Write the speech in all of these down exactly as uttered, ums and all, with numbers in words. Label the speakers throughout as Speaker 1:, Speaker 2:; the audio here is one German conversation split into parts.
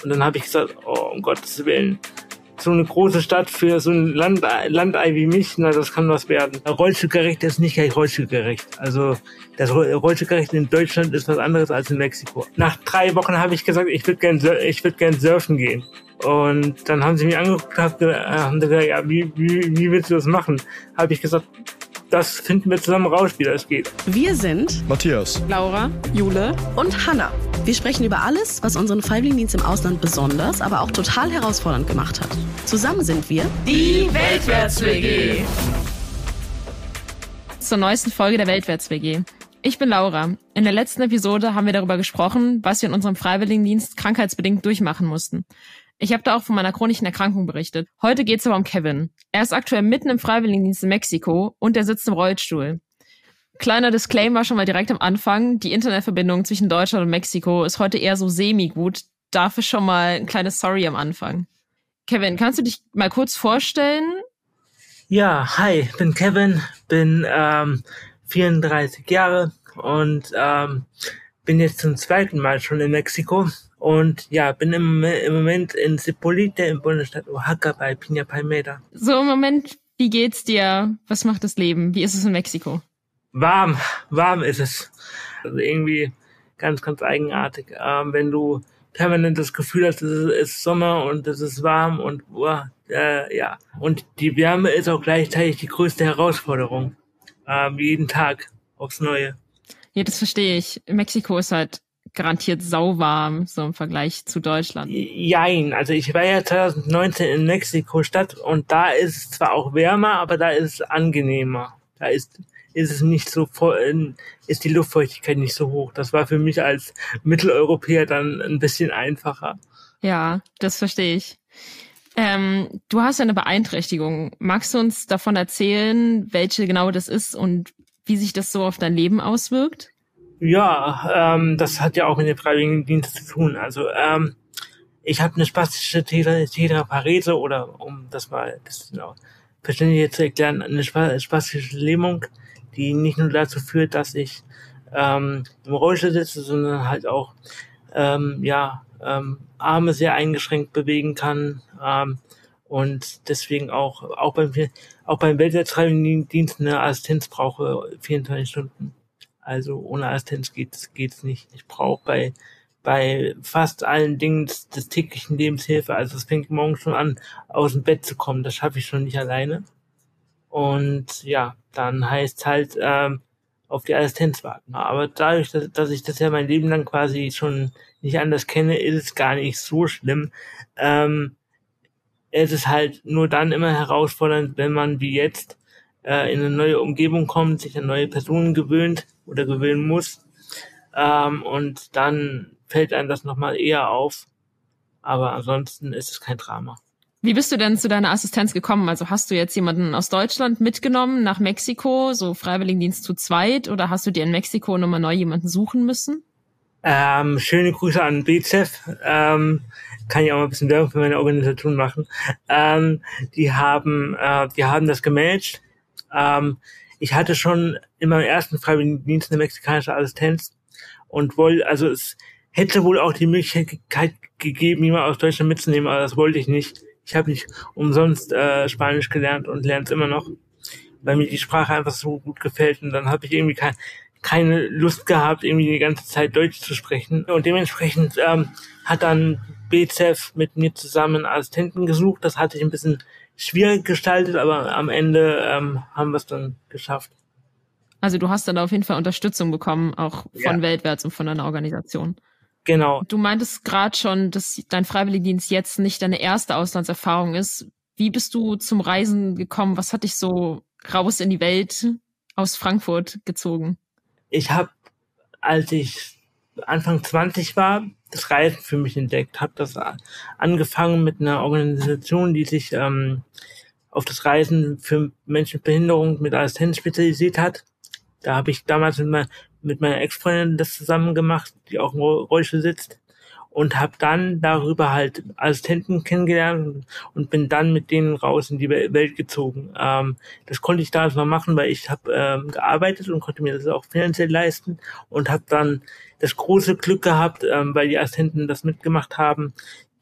Speaker 1: Und dann habe ich gesagt, oh, um Gottes Willen, so eine große Stadt für so ein Land, Landei wie mich, na, das kann was werden. Rollstuhlgerecht ist nicht gleich rollstuhlgerecht. Also das Rollstuhlgerecht in Deutschland ist was anderes als in Mexiko. Nach drei Wochen habe ich gesagt, ich würde gern, ich würde gern surfen gehen. Und dann haben sie mich angeguckt und haben gesagt, ja, wie, wie, wie willst du das machen? Habe ich gesagt, das finden wir zusammen raus, wie das geht.
Speaker 2: Wir sind
Speaker 3: Matthias,
Speaker 4: Laura, Jule
Speaker 2: und Hanna. Wir sprechen über alles, was unseren Freiwilligendienst im Ausland besonders, aber auch total herausfordernd gemacht hat. Zusammen sind wir
Speaker 4: die Weltwärts-W G. Zur neuesten Folge der Weltwärts-W G. Ich bin Laura. In der letzten Episode haben wir darüber gesprochen, was wir in unserem Freiwilligendienst krankheitsbedingt durchmachen mussten. Ich habe da auch von meiner chronischen Erkrankung berichtet. Heute geht's aber um Kevin. Er ist aktuell mitten im Freiwilligendienst in Mexiko und er sitzt im Rollstuhl. Kleiner Disclaimer schon mal direkt am Anfang. Die Internetverbindung zwischen Deutschland und Mexiko ist heute eher so semi-gut. Dafür schon mal ein kleines Sorry am Anfang. Kevin, kannst du dich mal kurz vorstellen?
Speaker 1: Ja, hi, ich bin Kevin, bin ähm, vierunddreißig Jahre und ähm, bin jetzt zum zweiten Mal schon in Mexiko. Und ja, bin im, im Moment in Zipolite im Bundesstaat Oaxaca bei Piña Palmera.
Speaker 4: So im Moment, wie geht's dir? Was macht das Leben? Wie ist es in Mexiko?
Speaker 1: Warm, warm ist es. Also irgendwie ganz, ganz eigenartig. Ähm, wenn du permanent das Gefühl hast, es ist Sommer und es ist warm und boah, äh, ja. Und die Wärme ist auch gleichzeitig die größte Herausforderung. Ähm, jeden Tag aufs Neue.
Speaker 4: Ja, das verstehe ich. Mexiko ist halt garantiert sauwarm, so im Vergleich zu Deutschland.
Speaker 1: Jein, also ich war ja zwanzig neunzehn in Mexiko-Stadt und da ist es zwar auch wärmer, aber da ist es angenehmer. Da ist ist es nicht so voll, ist die Luftfeuchtigkeit nicht so hoch. Das war für mich als Mitteleuropäer dann ein bisschen einfacher.
Speaker 4: Ja, das verstehe ich. Ähm, du hast ja eine Beeinträchtigung. Magst du uns davon erzählen, welche genau das ist und wie sich das so auf dein Leben auswirkt?
Speaker 1: Ja, ähm, das hat ja auch mit dem Freiwilligendienst zu tun. Also ähm, ich habe eine spastische Tetraparese oder um das mal das genau verständlich zu erklären, eine spastische Lähmung, die nicht nur dazu führt, dass ich ähm, im Rollstuhl sitze, sondern halt auch ähm, ja ähm, Arme sehr eingeschränkt bewegen kann ähm, und deswegen auch auch beim auch beim Weltwärtsfreiwilligendienst eine Assistenz brauche vierundzwanzig Stunden. Also ohne Assistenz geht's geht's nicht. Ich brauche bei bei fast allen Dingen des, des täglichen Lebens Hilfe. Also es fängt morgens schon an, aus dem Bett zu kommen. Das schaffe ich schon nicht alleine. Und ja, dann heißt halt ähm, auf die Assistenz warten. Aber dadurch, dass, dass ich das ja mein Leben lang quasi schon nicht anders kenne, ist es gar nicht so schlimm. Ähm, es ist halt nur dann immer herausfordernd, wenn man wie jetzt äh, in eine neue Umgebung kommt, sich an neue Personen gewöhnt oder gewöhnen muss. Ähm, und dann fällt einem das nochmal eher auf. Aber ansonsten ist es kein Drama.
Speaker 4: Wie bist du denn zu deiner Assistenz gekommen? Also hast du jetzt jemanden aus Deutschland mitgenommen nach Mexiko, so Freiwilligendienst zu zweit, oder hast du dir in Mexiko nochmal neu jemanden suchen müssen?
Speaker 1: Ähm, schöne Grüße an B Z E F. Ähm, kann ich auch mal ein bisschen Werbung für meine Organisation machen. Ähm, die haben, äh, die haben das gemanagt. Ähm, ich hatte schon in meinem ersten Freiwilligendienst eine mexikanische Assistenz und wollte, also es hätte wohl auch die Möglichkeit gegeben, jemanden aus Deutschland mitzunehmen, aber das wollte ich nicht. Ich habe nicht umsonst äh, Spanisch gelernt und lerne es immer noch, weil mir die Sprache einfach so gut gefällt. Und dann habe ich irgendwie kein, keine Lust gehabt, irgendwie die ganze Zeit Deutsch zu sprechen. Und dementsprechend ähm, hat dann B Z E F mit mir zusammen einen Assistenten gesucht. Das hatte ich ein bisschen schwierig gestaltet, aber am Ende ähm, haben wir es dann geschafft.
Speaker 4: Also du hast dann auf jeden Fall Unterstützung bekommen, auch von ja. Weltwärts und von deiner Organisation.
Speaker 1: Genau.
Speaker 4: Du meintest gerade schon, dass dein Freiwilligendienst jetzt nicht deine erste Auslandserfahrung ist. Wie bist du zum Reisen gekommen? Was hat dich so raus in die Welt aus Frankfurt gezogen?
Speaker 1: Ich habe, als ich Anfang zwanzig war, das Reisen für mich entdeckt. Habe das angefangen mit einer Organisation, die sich ähm, auf das Reisen für Menschen mit Behinderung mit Assistenz spezialisiert hat. Da habe ich damals mit meiner, mit meiner Ex-Freundin das zusammen gemacht, die auch im Rollstuhl sitzt, und habe dann darüber halt Assistenten kennengelernt und bin dann mit denen raus in die Welt gezogen. Ähm, das konnte ich damals mal machen, weil ich habe ähm, gearbeitet und konnte mir das auch finanziell leisten und habe dann das große Glück gehabt, ähm, weil die Assistenten das mitgemacht haben,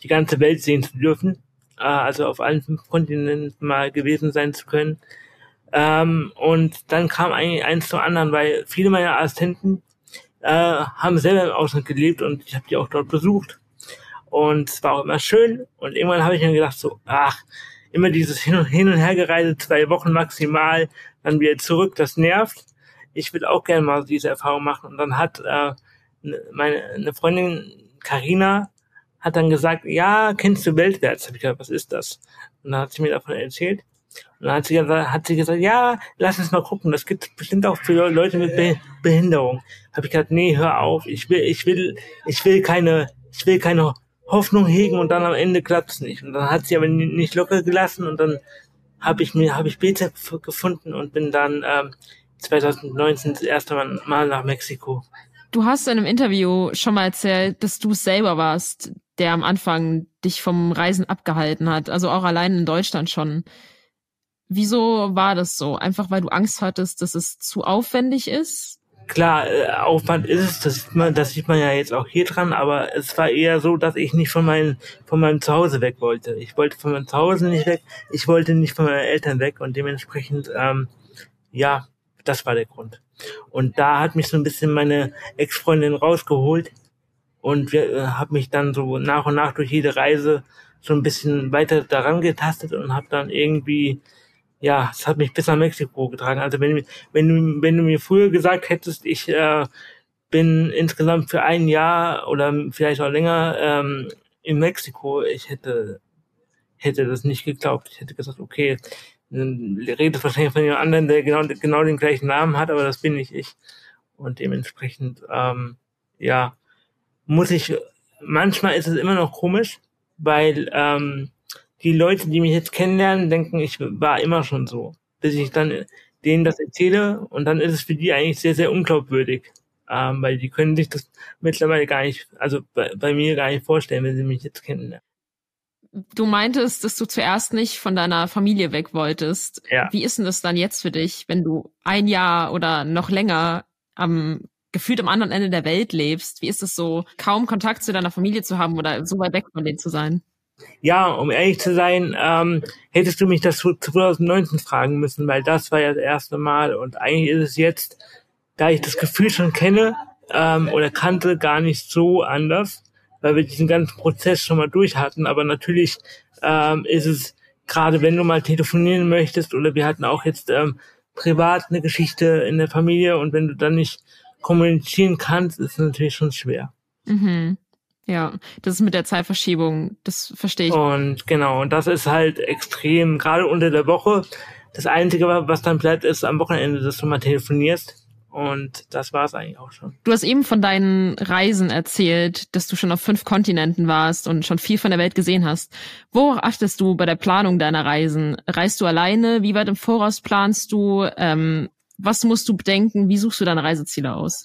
Speaker 1: die ganze Welt sehen zu dürfen, äh, also auf allen fünf Kontinenten mal gewesen sein zu können. Ähm, und dann kam eigentlich eins zum anderen, weil viele meiner Assistenten äh, haben selber im Ausland gelebt und ich habe die auch dort besucht. Und es war auch immer schön. Und irgendwann habe ich mir gedacht, so, ach, immer dieses Hin- und Hin- und Hergereise, zwei Wochen maximal, dann wieder zurück, das nervt. Ich will auch gerne mal diese Erfahrung machen. Und dann hat äh, meine eine Freundin, Carina, hat dann gesagt, ja, kennst du Weltwärts? Hab ich gesagt, was ist das? Und dann hat sie mir davon erzählt. Und dann hat sie gesagt, hat sie gesagt, ja, lass uns mal gucken, das gibt bestimmt auch für Leute mit Be- Behinderung. Habe ich gesagt, nee, hör auf, ich will, ich will, ich will keine, ich will keine Hoffnung hegen und dann am Ende klappt's nicht. Und dann hat sie aber nicht locker gelassen und dann habe ich mir, habe ich B Z gefunden und bin dann ähm, zwanzig neunzehn das erste Mal nach Mexiko.
Speaker 4: Du hast in einem Interview schon mal erzählt, dass du es selber warst, der am Anfang dich vom Reisen abgehalten hat, also auch allein in Deutschland schon. Wieso war das so? Einfach weil du Angst hattest, dass es zu aufwendig ist?
Speaker 1: Klar, äh, Aufwand ist es, das sieht man, das sieht man ja jetzt auch hier dran, aber es war eher so, dass ich nicht von meinem, von meinem Zuhause weg wollte. Ich wollte von meinem Zuhause nicht weg, ich wollte nicht von meinen Eltern weg und dementsprechend, ähm, ja, das war der Grund. Und da hat mich so ein bisschen meine Ex-Freundin rausgeholt und wir äh, habe mich dann so nach und nach durch jede Reise so ein bisschen weiter daran getastet und habe dann irgendwie, ja, es hat mich bis nach Mexiko getragen. Also wenn, wenn du, wenn du mir früher gesagt hättest, ich äh, bin insgesamt für ein Jahr oder vielleicht auch länger ähm, in Mexiko, ich hätte, hätte das nicht geglaubt. Ich hätte gesagt, okay, dann redet wahrscheinlich von jemand anderen, der genau, genau den gleichen Namen hat, aber das bin nicht ich. Und dementsprechend, ähm, ja, muss ich, manchmal ist es immer noch komisch, weil ähm, die Leute, die mich jetzt kennenlernen, denken, ich war immer schon so. Bis ich dann denen das erzähle und dann ist es für die eigentlich sehr, sehr unglaubwürdig. Ähm, weil die können sich das mittlerweile gar nicht, also bei, bei mir gar nicht vorstellen, wenn sie mich jetzt kennenlernen.
Speaker 4: Du meintest, dass du zuerst nicht von deiner Familie weg wolltest.
Speaker 1: Ja.
Speaker 4: Wie ist denn das dann jetzt für dich, wenn du ein Jahr oder noch länger am gefühlt am anderen Ende der Welt lebst? Wie ist es so, kaum Kontakt zu deiner Familie zu haben oder so weit weg von denen zu sein?
Speaker 1: Ja, um ehrlich zu sein, ähm, hättest du mich das zwanzig neunzehn fragen müssen, weil das war ja das erste Mal und eigentlich ist es jetzt, da ich das Gefühl schon kenne ähm, oder kannte, gar nicht so anders, weil wir diesen ganzen Prozess schon mal durch hatten, aber natürlich ähm, ist es, gerade wenn du mal telefonieren möchtest oder wir hatten auch jetzt ähm, privat eine Geschichte in der Familie und wenn du dann nicht kommunizieren kannst, ist es natürlich schon schwer.
Speaker 4: Mhm. Ja, das ist mit der Zeitverschiebung, das verstehe ich.
Speaker 1: Und genau, und das ist halt extrem, gerade unter der Woche. Das Einzige, was dann bleibt, ist am Wochenende, dass du mal telefonierst. Und das war es eigentlich auch schon.
Speaker 4: Du hast eben von deinen Reisen erzählt, dass du schon auf fünf Kontinenten warst und schon viel von der Welt gesehen hast. Worauf achtest du bei der Planung deiner Reisen? Reist du alleine? Wie weit im Voraus planst du? Ähm, was musst du bedenken? Wie suchst du deine Reiseziele aus?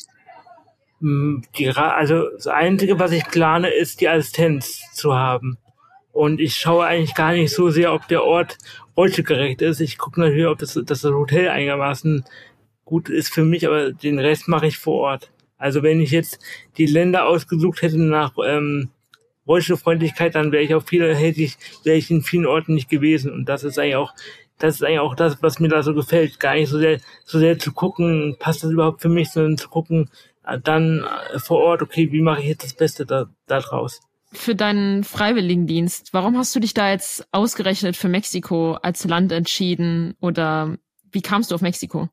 Speaker 1: Die, also das Einzige, was ich plane, ist die Assistenz zu haben. Und ich schaue eigentlich gar nicht so sehr, ob der Ort rollstuhlgerecht ist. Ich gucke natürlich, ob das, dass das Hotel einigermaßen gut ist für mich, aber den Rest mache ich vor Ort. Also wenn ich jetzt die Länder ausgesucht hätte nach ähm, Rollstuhlfreundlichkeit, dann wäre ich auf viele, hätte ich, wäre ich in vielen Orten nicht gewesen. Und das ist eigentlich auch, das ist eigentlich auch das, was mir da so gefällt. Gar nicht so sehr, so sehr zu gucken, passt das überhaupt für mich, sondern zu gucken, dann vor Ort, okay, wie mache ich jetzt das Beste da, da draus?
Speaker 4: Für deinen Freiwilligendienst, warum hast du dich da jetzt ausgerechnet für Mexiko als Land entschieden oder wie kamst du auf Mexiko?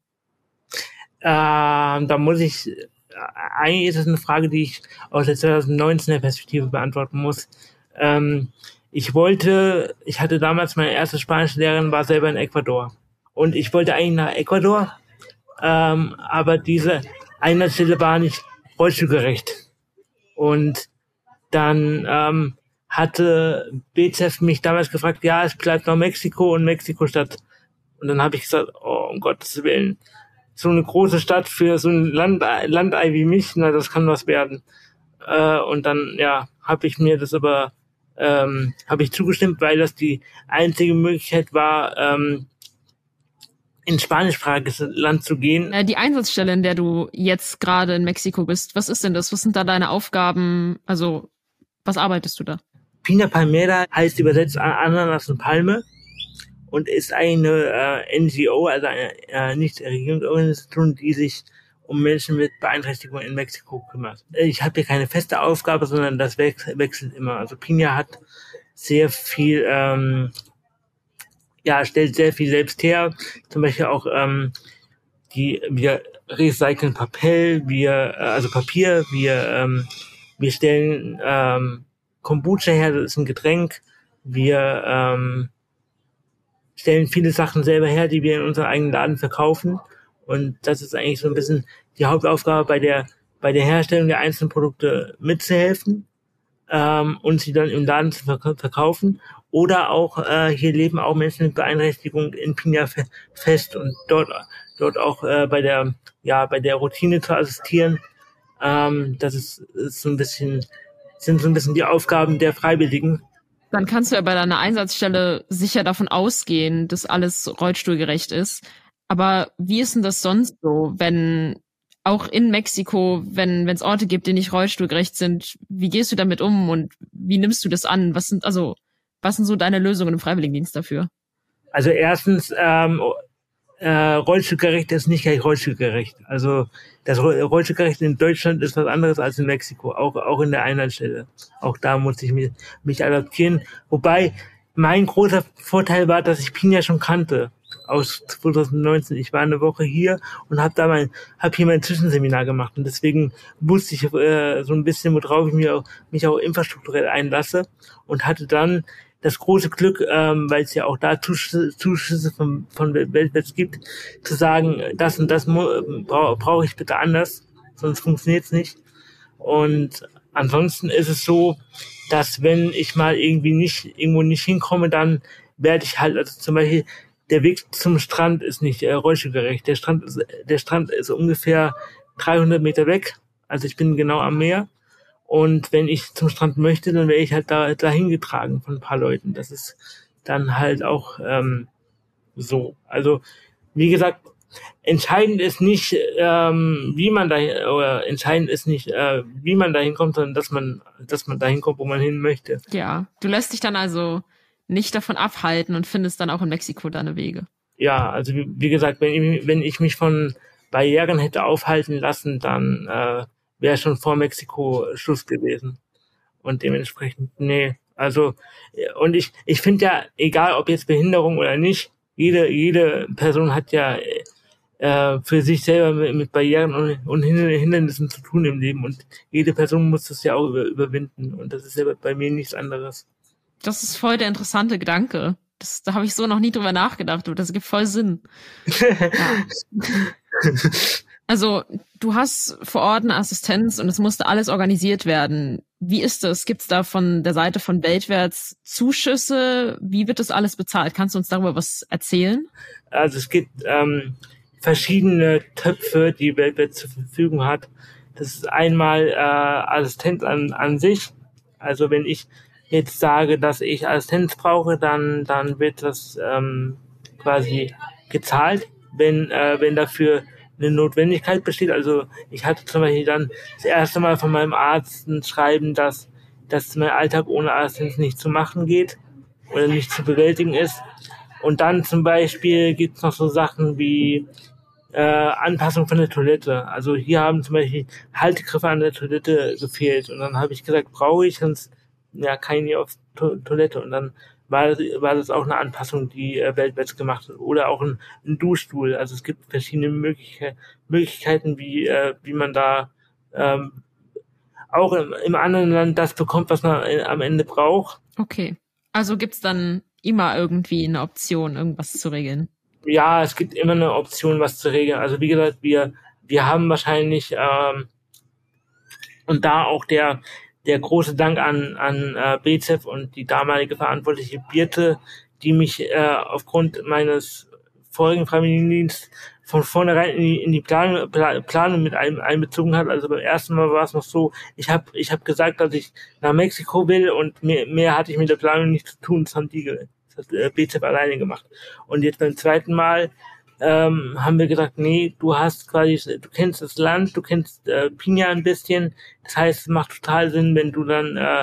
Speaker 1: Ähm, da muss ich, eigentlich ist es eine Frage, die ich aus der zwanzig neunzehner Perspektive beantworten muss. Ähm, ich wollte, ich hatte damals meine erste Spanischlehrerin, war selber in Ecuador. Und ich wollte eigentlich nach Ecuador, ähm, aber diese Einsatzstelle war nicht rollstuhlgerecht. Und dann ähm, hatte B Z F mich damals gefragt, ja, es bleibt noch Mexiko und Mexiko-Stadt. Und dann habe ich gesagt, oh, um Gottes Willen, so eine große Stadt für so ein Land, Landei wie mich, na, das kann was werden. Äh, und dann, ja, habe ich mir das aber, ähm, habe ich zugestimmt, weil das die einzige Möglichkeit war, ähm, in spanischsprachiges Land zu gehen.
Speaker 4: Die Einsatzstelle, in der du jetzt gerade in Mexiko bist, was ist denn das? Was sind da deine Aufgaben? Also, was arbeitest du da?
Speaker 1: Piña Palmera heißt übersetzt Ananas und Palme und ist eine äh, N G O, also eine äh, Nichtregierungsorganisation, die sich um Menschen mit Beeinträchtigungen in Mexiko kümmert. Ich habe hier keine feste Aufgabe, sondern das wech- wechselt immer. Also Piña hat sehr viel, ähm, ja, stellt sehr viel selbst her. Zum Beispiel auch ähm, die wir recyceln Papier, wir äh, also Papier, wir ähm, wir stellen ähm, Kombucha her, das ist ein Getränk. Wir ähm, stellen viele Sachen selber her, die wir in unserem eigenen Laden verkaufen. Und das ist eigentlich so ein bisschen die Hauptaufgabe, bei der bei der Herstellung der einzelnen Produkte mitzuhelfen ähm, und sie dann im Laden zu verk- verkaufen. Oder auch, äh, hier leben auch Menschen mit Beeinträchtigung in Piña fe- fest und dort dort auch äh, bei der ja bei der Routine zu assistieren. Ähm, das ist, ist so ein bisschen sind so ein bisschen die Aufgaben der Freiwilligen.
Speaker 4: Dann kannst du ja bei deiner Einsatzstelle sicher davon ausgehen, dass alles rollstuhlgerecht ist. Aber wie ist denn das sonst so, wenn auch in Mexiko, wenn wenn es Orte gibt, die nicht rollstuhlgerecht sind, wie gehst du damit um und wie nimmst du das an? Was sind also was sind so deine Lösungen im Freiwilligendienst dafür?
Speaker 1: Also erstens, ähm, äh, rollstuhlgerecht ist nicht gleich rollstuhlgerecht. Also das rollstuhlgerecht in Deutschland ist was anderes als in Mexiko, auch auch in der Einsatzstelle. Auch da muss ich mich, mich adaptieren. Wobei mein großer Vorteil war, dass ich Piña schon kannte aus zwanzig neunzehn. Ich war eine Woche hier und habe da mein, habe hier mein Zwischenseminar gemacht und deswegen wusste ich äh, so ein bisschen, worauf ich mich auch, mich auch infrastrukturell einlasse und hatte dann das große Glück, ähm, weil es ja auch da Zuschüsse, Zuschüsse von, von Weltwärts gibt, zu sagen, das und das brauche brauch ich bitte anders, sonst funktioniert es nicht. Und ansonsten ist es so, dass wenn ich mal irgendwie nicht irgendwo nicht hinkomme, dann werde ich halt, also zum Beispiel der Weg zum Strand ist nicht äh, rollstuhlgerecht. Der Strand ist, der Strand ist ungefähr dreihundert Meter weg, also ich bin genau am Meer. Und wenn ich zum Strand möchte, dann wäre ich halt da dahin getragen von ein paar Leuten. Das ist dann halt auch ähm, so. Also wie gesagt, entscheidend ist nicht, ähm, wie man da oder entscheidend ist nicht, äh, wie man dahin kommt, sondern dass man, dass man dahin kommt, wo man hin möchte.
Speaker 4: Ja, du lässt dich dann also nicht davon abhalten und findest dann auch in Mexiko deine Wege.
Speaker 1: Ja, also wie, wie gesagt, wenn ich, wenn ich mich von Barrieren hätte aufhalten lassen, dann äh, wäre schon vor Mexiko Schluss gewesen. Und dementsprechend, nee, also, und ich, ich finde ja, egal ob jetzt Behinderung oder nicht, jede, jede Person hat ja äh, für sich selber mit, mit Barrieren und, und Hindernissen zu tun im Leben und jede Person muss das ja auch über, überwinden und das ist ja bei mir nichts anderes.
Speaker 4: Das ist voll der interessante Gedanke. Das, da habe ich so noch nie drüber nachgedacht, aber das gibt voll Sinn. Ja. Also, du hast vor Ort eine Assistenz und es musste alles organisiert werden. Wie ist das? Gibt es da von der Seite von Weltwärts Zuschüsse? Wie wird das alles bezahlt? Kannst du uns darüber was erzählen?
Speaker 1: Also es gibt ähm, verschiedene Töpfe, die Weltwärts zur Verfügung hat. Das ist einmal äh, Assistenz an, an sich. Also wenn ich jetzt sage, dass ich Assistenz brauche, dann dann wird das ähm, quasi gezahlt, wenn äh, wenn dafür eine Notwendigkeit besteht. Also ich hatte zum Beispiel dann das erste Mal von meinem Arzt ein Schreiben, dass dass mein Alltag ohne Assistenz nicht zu machen geht oder nicht zu bewältigen ist. Und dann zum Beispiel gibt's noch so Sachen wie äh, Anpassung von der Toilette. Also hier haben zum Beispiel Haltegriffe an der Toilette gefehlt und dann habe ich gesagt, brauche ich, sonst ja kann ich auf to- Toilette und dann war das, war das auch eine Anpassung, die äh, Weltwärts gemacht hat. Oder auch ein, ein Duschstuhl. Also es gibt verschiedene Möglichkeit, Möglichkeiten, wie äh, wie man da ähm, auch im, im anderen Land das bekommt, was man äh, am Ende braucht.
Speaker 4: Okay. Also gibt's dann immer irgendwie eine Option, irgendwas zu regeln?
Speaker 1: Ja, es gibt immer eine Option, was zu regeln. Also wie gesagt, wir wir haben wahrscheinlich ähm, und da auch der der große Dank an an äh, B Z E F und die damalige Verantwortliche Birte, die mich äh, aufgrund meines vorigen Freiwilligendienstes von vornherein in die, in die Planung, Planung mit ein, einbezogen hat. Also beim ersten Mal war es noch so, ich habe ich hab gesagt, dass ich nach Mexiko will und mehr, mehr hatte ich mit der Planung nicht zu tun. Das haben die, das hat äh, B Z E F alleine gemacht. Und jetzt beim zweiten Mal ähm, haben wir gesagt, nee, du hast quasi, du kennst das Land, du kennst äh, Piña ein bisschen. Das heißt, es macht total Sinn, wenn du dann äh,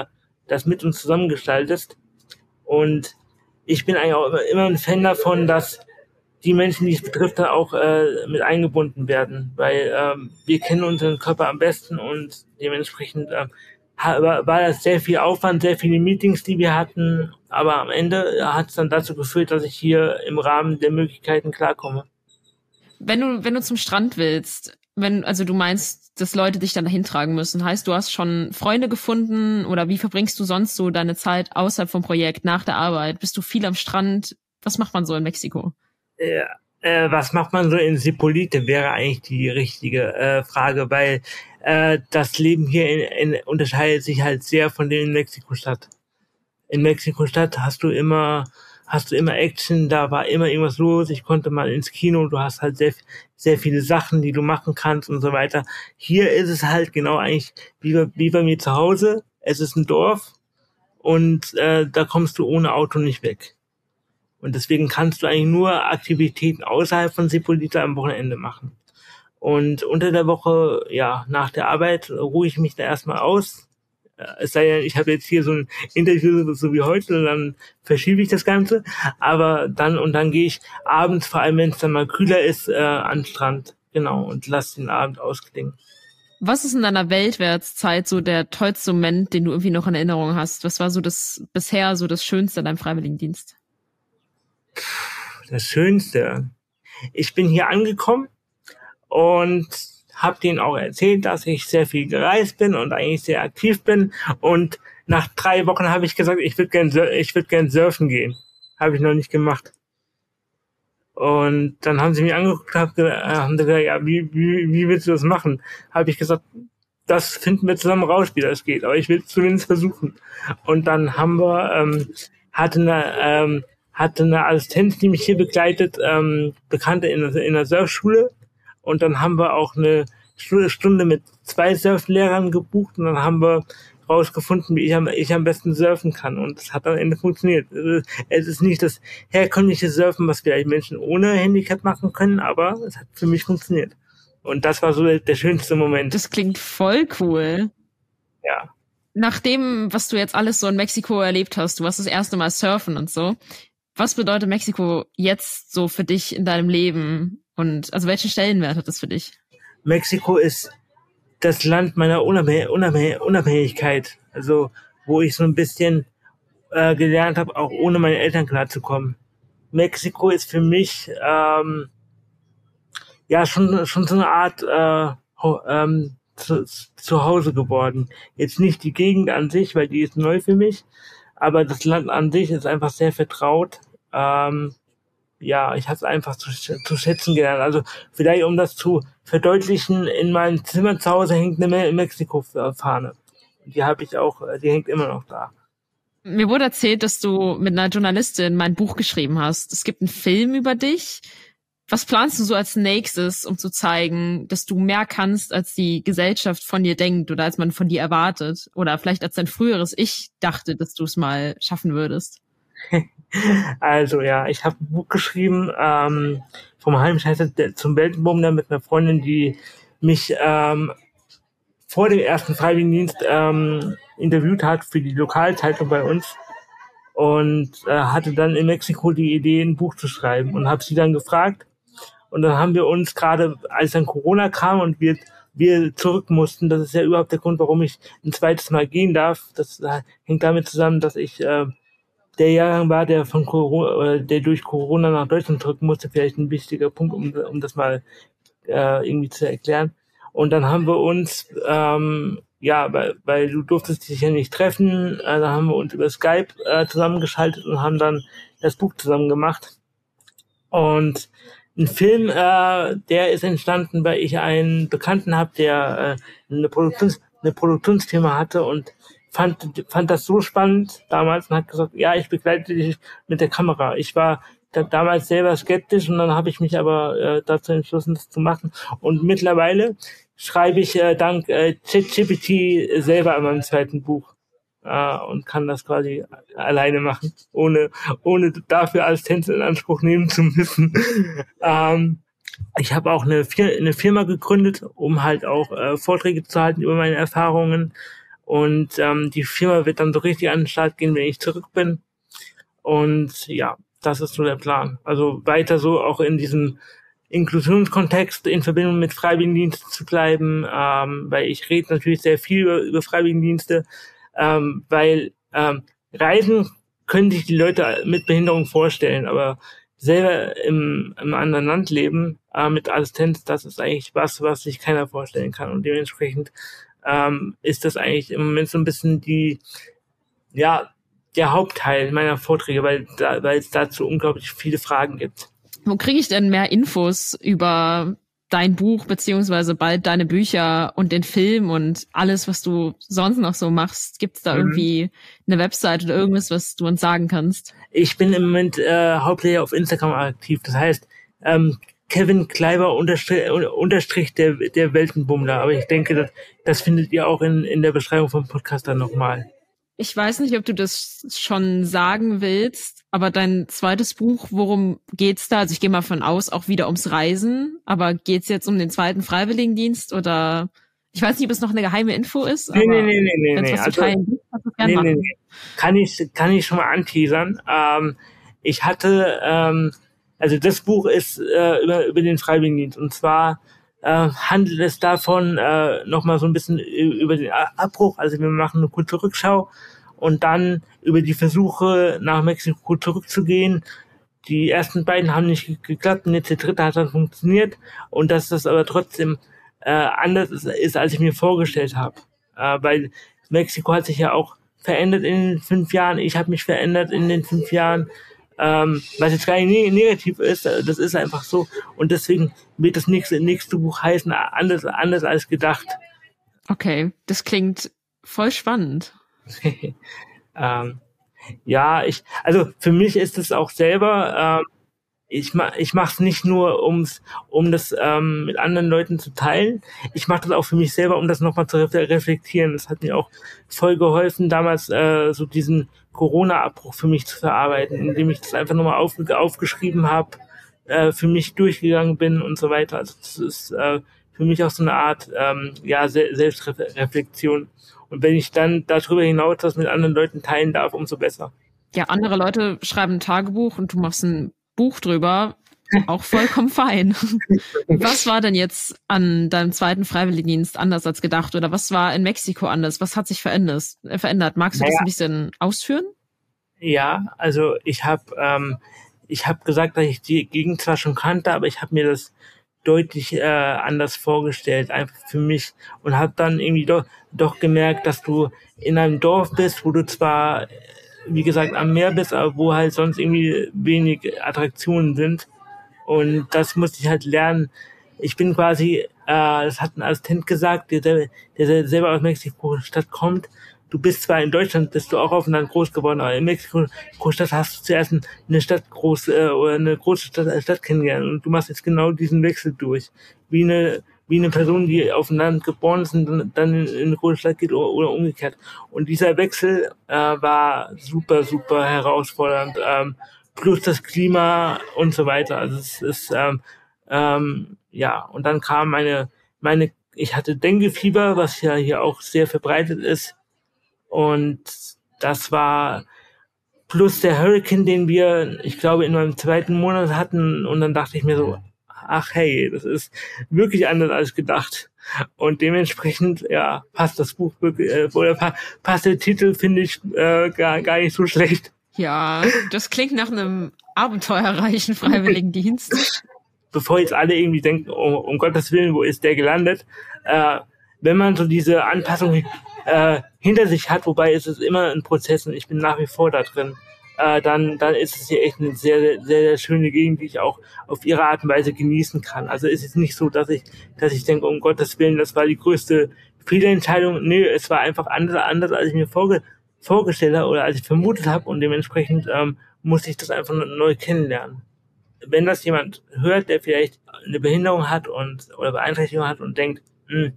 Speaker 1: das mit uns zusammengestaltest. Und ich bin eigentlich auch immer, immer ein Fan davon, dass die Menschen, die es betrifft, dann auch äh, mit eingebunden werden, weil ähm, wir kennen unseren Körper am besten und dementsprechend äh, war, war das sehr viel Aufwand, sehr viele Meetings, die wir hatten, aber am Ende hat es dann dazu geführt, dass ich hier im Rahmen der Möglichkeiten klarkomme.
Speaker 4: Wenn du wenn du zum Strand willst, wenn also du meinst, dass Leute dich dann dahin tragen müssen, heißt, du hast schon Freunde gefunden oder wie verbringst du sonst so deine Zeit außerhalb vom Projekt, nach der Arbeit? Bist du viel am Strand? Was macht man so in Mexiko?
Speaker 1: Äh, äh, was macht man so in Zipolite, wäre eigentlich die richtige äh, Frage, weil äh, das Leben hier in, in, unterscheidet sich halt sehr von dem in Mexiko-Stadt. In Mexiko-Stadt hast du immer hast du immer Action, da war immer irgendwas los, ich konnte mal ins Kino, du hast halt sehr sehr viele Sachen, die du machen kannst und so weiter. Hier ist es halt genau eigentlich wie bei, wie bei mir zu Hause, es ist ein Dorf und äh, da kommst du ohne Auto nicht weg. Und deswegen kannst du eigentlich nur Aktivitäten außerhalb von Zipolite am Wochenende machen. Und unter der Woche, ja, nach der Arbeit ruhe ich mich da erstmal aus. Es sei denn, ich habe jetzt hier so ein Interview so wie heute, und dann verschiebe ich das Ganze. Aber dann und dann gehe ich abends, vor allem wenn es dann mal kühler ist, äh, an den Strand. Genau, und lass den Abend ausklingen.
Speaker 4: Was ist in deiner Weltwärtszeit so der tollste Moment, den du irgendwie noch in Erinnerung hast? Was war so das bisher so das Schönste an deinem Freiwilligendienst?
Speaker 1: Das Schönste. Ich bin hier angekommen und habe denen auch erzählt, dass ich sehr viel gereist bin und eigentlich sehr aktiv bin. Und nach drei Wochen habe ich gesagt, ich würde gern, ich würde gern surfen gehen. Habe ich noch nicht gemacht. Und dann haben sie mich angeguckt, haben gesagt, ja, wie, wie, wie willst du das machen? Habe ich gesagt, das finden wir zusammen raus, wie das geht. Aber ich will es zumindest versuchen. Und dann haben wir, ähm, hatte eine, ähm, hatte eine Assistenz, die mich hier begleitet, ähm, Bekannte in, in der Surfschule. Und dann haben wir auch eine Stunde mit zwei Surflehrern gebucht und dann haben wir rausgefunden, wie ich am, ich am besten surfen kann. Und es hat am Ende funktioniert. Es ist nicht das herkömmliche Surfen, was vielleicht Menschen ohne Handicap machen können, aber es hat für mich funktioniert. Und das war so der, der schönste Moment.
Speaker 4: Das klingt voll cool.
Speaker 1: Ja.
Speaker 4: Nach dem, was du jetzt alles so in Mexiko erlebt hast, du warst das erste Mal surfen und so. Was bedeutet Mexiko jetzt so für dich in deinem Leben? Und also welchen Stellenwert hat das für dich?
Speaker 1: Mexiko ist das Land meiner Unabhäng- Unabhäng- Unabhängigkeit. Also wo ich so ein bisschen äh, gelernt habe, auch ohne meine Eltern klarzukommen. Mexiko ist für mich ähm, ja schon schon so eine Art äh, ho- ähm, zu, zu Hause geworden. Jetzt nicht die Gegend an sich, weil die ist neu für mich, aber das Land an sich ist einfach sehr vertraut. Ähm, ja, ich habe es einfach zu, zu schätzen gelernt. Also vielleicht, um das zu verdeutlichen, in meinem Zimmer zu Hause hängt eine Mexiko-Fahne. Die habe ich auch, die hängt immer noch da.
Speaker 4: Mir wurde erzählt, dass du mit einer Journalistin mein Buch geschrieben hast. Es gibt einen Film über dich. Was planst du so als nächstes, um zu zeigen, dass du mehr kannst, als die Gesellschaft von dir denkt oder als man von dir erwartet? Oder vielleicht als dein früheres Ich dachte, dass du es mal schaffen würdest?
Speaker 1: Also ja, ich habe ein Buch geschrieben, ähm, vom Heimscheißer zum Weltenbummler mit einer Freundin, die mich ähm, vor dem ersten Freiwilligendienst ähm, interviewt hat für die Lokalzeitung bei uns und äh, hatte dann in Mexiko die Idee, ein Buch zu schreiben und habe sie dann gefragt. Und dann haben wir uns gerade, als dann Corona kam und wir wir zurück mussten, das ist ja überhaupt der Grund, warum ich ein zweites Mal gehen darf. Das äh, hängt damit zusammen, dass ich äh, der Jahrgang war, der von Corona, der durch Corona nach Deutschland zurück musste, vielleicht ein wichtiger Punkt, um, um das mal äh, irgendwie zu erklären. Und dann haben wir uns, ähm, ja, weil, weil du durftest dich ja nicht treffen, äh, da haben wir uns über Skype äh, zusammengeschaltet und haben dann das Buch zusammen gemacht. Und ein Film, äh, der ist entstanden, weil ich einen Bekannten habe, der äh, eine Produktions eine Produktionsfirma hatte und fand fand das so spannend damals und hat gesagt, ja, ich begleite dich mit der Kamera. Ich war da, damals selber skeptisch und dann habe ich mich aber äh, dazu entschlossen, das zu machen. Und mittlerweile schreibe ich äh, dank äh, ChatGPT selber an meinem zweiten Buch äh, und kann das quasi alleine machen, ohne ohne dafür Assistenz in Anspruch nehmen zu müssen. ähm, ich habe auch eine, Fir- eine Firma gegründet, um halt auch äh, Vorträge zu halten über meine Erfahrungen. Und ähm, die Firma wird dann so richtig an den Start gehen, wenn ich zurück bin. Und ja, das ist so der Plan. Also weiter so auch in diesem Inklusionskontext in Verbindung mit Freiwilligendiensten zu bleiben, ähm, weil ich rede natürlich sehr viel über, über Freiwilligendienste, ähm, weil ähm, Reisen können sich die Leute mit Behinderung vorstellen, aber selber im, im anderen Land leben äh, mit Assistenz, das ist eigentlich was, was sich keiner vorstellen kann. Und dementsprechend ähm, ist das eigentlich im Moment so ein bisschen die, ja, der Hauptteil meiner Vorträge, weil da, weil es dazu unglaublich viele Fragen gibt.
Speaker 4: Wo kriege ich denn mehr Infos über dein Buch beziehungsweise bald deine Bücher und den Film und alles, was du sonst noch so machst? Gibt es da mhm. irgendwie eine Website oder irgendwas, was du uns sagen kannst?
Speaker 1: Ich bin im Moment äh, hauptsächlich auf Instagram aktiv. Das heißt, ähm, Kevin Kleiber unterstrich, unterstrich der, der Weltenbummler. Aber ich denke, das, das findet ihr auch in, in der Beschreibung vom Podcast dann nochmal.
Speaker 4: Ich weiß nicht, ob du das schon sagen willst, aber dein zweites Buch, worum geht's da? Also ich gehe mal von aus, auch wieder ums Reisen, aber geht's jetzt um den zweiten Freiwilligendienst oder ich weiß nicht, ob es noch eine geheime Info ist,
Speaker 1: nee,
Speaker 4: aber
Speaker 1: nee, nee, nee,
Speaker 4: wenn es
Speaker 1: nee.
Speaker 4: was
Speaker 1: Also,
Speaker 4: zu teilen gibt, kannst du es gerne
Speaker 1: nee,
Speaker 4: machen.
Speaker 1: Nee, nee. Kann ich, kann ich schon mal anteasern. Ähm, ich hatte, ähm, also das Buch ist äh, über, über den Freiwilligendienst und zwar äh, handelt es davon äh, nochmal so ein bisschen über den Abbruch, also wir machen eine kurze Rückschau und dann über die Versuche, nach Mexiko zurückzugehen. Die ersten beiden haben nicht geklappt und jetzt der dritte hat dann funktioniert. Und dass das aber trotzdem äh, anders ist, ist, als ich mir vorgestellt habe. Äh, weil Mexiko hat sich ja auch verändert in den fünf Jahren. Ich habe mich verändert in den fünf Jahren. Ähm, was jetzt gar nicht negativ ist, das ist einfach so. Und deswegen wird das nächste, nächste Buch heißen, anders, anders als gedacht.
Speaker 4: Okay, das klingt voll spannend.
Speaker 1: ähm, ja, ich, also für mich ist es auch selber, ähm, ich mach, ich mache es nicht nur ums, um das ähm, mit anderen Leuten zu teilen. Ich mache das auch für mich selber, um das nochmal zu reflektieren. Das hat mir auch voll geholfen, damals äh, so diesen Corona-Abbruch für mich zu verarbeiten, indem ich das einfach nochmal auf, aufgeschrieben habe, äh, für mich durchgegangen bin und so weiter. Also das ist äh, für mich auch so eine Art ähm, ja Se- Selbstreflexion. Und wenn ich dann darüber hinaus das mit anderen Leuten teilen darf, umso besser.
Speaker 4: Ja, andere Leute schreiben ein Tagebuch und du machst ein Buch drüber, auch vollkommen fein. Was war denn jetzt an deinem zweiten Freiwilligendienst anders als gedacht oder was war in Mexiko anders? Was hat sich verändert? Äh, verändert? Magst du naja. das ein bisschen ausführen?
Speaker 1: Ja, also ich habe ähm, ich habe gesagt, dass ich die Gegend zwar schon kannte, aber ich habe mir das deutlich äh, anders vorgestellt, einfach für mich und habe dann irgendwie doch, doch gemerkt, dass du in einem Dorf bist, wo du zwar, wie gesagt, am Meer bist, aber wo halt sonst irgendwie wenig Attraktionen sind und das musste ich halt lernen. Ich bin quasi, äh, das hat ein Assistent gesagt, der, der selber aus Mexiko-Stadt kommt, du bist zwar in Deutschland, bist du auch auf dem Land groß geworden, aber in Mexiko-Stadt hast du zuerst eine Stadt groß äh, oder eine große Stadt, Stadt kennengelernt und du machst jetzt genau diesen Wechsel durch. Wie eine wie eine Person, die auf dem Land geboren ist und dann in, in eine große Stadt geht oder, oder umgekehrt. Und dieser Wechsel äh, war super, super herausfordernd. Ähm, plus das Klima und so weiter. Also es ist ähm, ähm, ja, und dann kam meine meine ich hatte Dengue-Fieber, was ja hier auch sehr verbreitet ist. Und das war plus der Hurricane, den wir, ich glaube, in meinem zweiten Monat hatten. Und dann dachte ich mir so, ach hey, das ist wirklich anders als gedacht. Und dementsprechend, ja, passt das Buch wirklich, äh, oder pa- passt der Titel, finde ich, äh, gar, gar nicht so schlecht.
Speaker 4: Ja, das klingt nach einem abenteuerreichen Freiwilligendienst.
Speaker 1: Bevor jetzt alle irgendwie denken, oh, um Gottes Willen, wo ist der gelandet? Äh, wenn man so diese Anpassung äh, hinter sich hat, wobei es ist immer ein Prozess und ich bin nach wie vor da drin, äh, dann dann ist es hier echt eine sehr, sehr, sehr schöne Gegend, die ich auch auf ihre Art und Weise genießen kann. Also es ist nicht so, dass ich dass ich denke, um Gottes Willen, das war die größte Fehlentscheidung. Nee, es war einfach anders, anders als ich mir vorge- vorgestellt habe oder als ich vermutet habe und dementsprechend ähm, musste ich das einfach neu kennenlernen. Wenn das jemand hört, der vielleicht eine Behinderung hat und oder Beeinträchtigung hat und denkt, hm,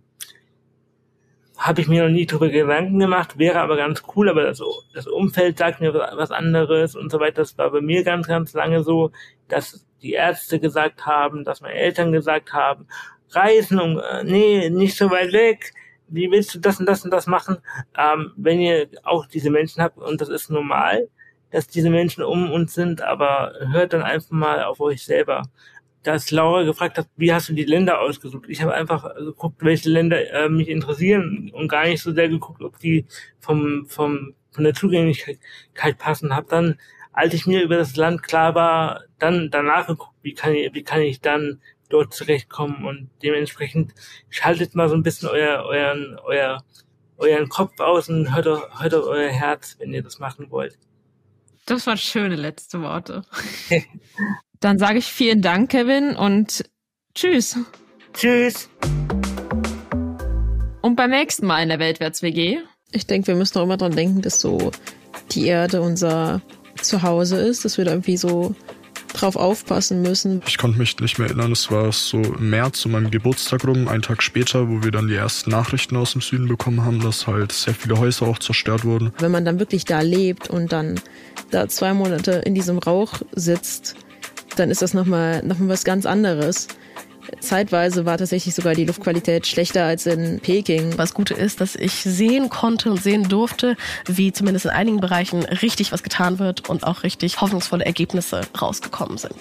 Speaker 1: habe ich mir noch nie drüber Gedanken gemacht, wäre aber ganz cool, aber das, das Umfeld sagt mir was anderes und so weiter. Das war bei mir ganz, ganz lange so, dass die Ärzte gesagt haben, dass meine Eltern gesagt haben, Reisen, um, nee, nicht so weit weg, wie willst du das und das und das machen? Ähm, wenn ihr auch diese Menschen habt, und das ist normal, dass diese Menschen um uns sind, aber hört dann einfach mal auf euch selber. Dass Laura gefragt hat, wie hast du die Länder ausgesucht? Ich habe einfach geguckt, welche Länder äh, mich interessieren und gar nicht so sehr geguckt, ob die vom vom von der Zugänglichkeit passen. Habe dann, als ich mir über das Land klar war, dann danach geguckt, wie kann ich, wie kann ich dann dort zurechtkommen, und dementsprechend schaltet mal so ein bisschen euer euren euer euren Kopf aus und hört, hört auf euer Herz, wenn ihr das machen wollt.
Speaker 4: Das waren schöne letzte Worte. Dann sage ich vielen Dank, Kevin, und tschüss.
Speaker 1: Tschüss.
Speaker 4: Und beim nächsten Mal in der Weltwärts-W G.
Speaker 2: Ich denke, wir müssen auch immer dran denken, dass so die Erde unser Zuhause ist, dass wir da irgendwie so drauf aufpassen müssen.
Speaker 3: Ich konnte mich nicht mehr erinnern, es war so im März, zu meinem Geburtstag rum, einen Tag später, wo wir dann die ersten Nachrichten aus dem Süden bekommen haben, dass halt sehr viele Häuser auch zerstört wurden.
Speaker 2: Wenn man dann wirklich da lebt und dann da zwei Monate in diesem Rauch sitzt, dann ist das nochmal noch mal was ganz anderes. Zeitweise war tatsächlich sogar die Luftqualität schlechter als in Peking.
Speaker 5: Das Gute ist, dass ich sehen konnte und sehen durfte, wie zumindest in einigen Bereichen richtig was getan wird und auch richtig hoffnungsvolle Ergebnisse rausgekommen sind.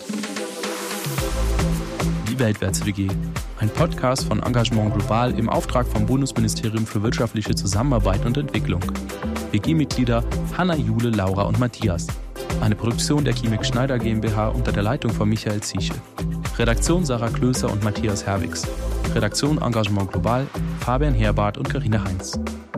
Speaker 6: Die Weltwärts-W G, ein Podcast von Engagement Global im Auftrag vom Bundesministerium für wirtschaftliche Zusammenarbeit und Entwicklung. W G-Mitglieder Hanna, Jule, Laura und Matthias. Eine Produktion der Chemik Schneider GmbH unter der Leitung von Michael Zieche. Redaktion Sarah Klöser und Matthias Herwigs. Redaktion Engagement Global Fabian Herbart und Carina Heinz.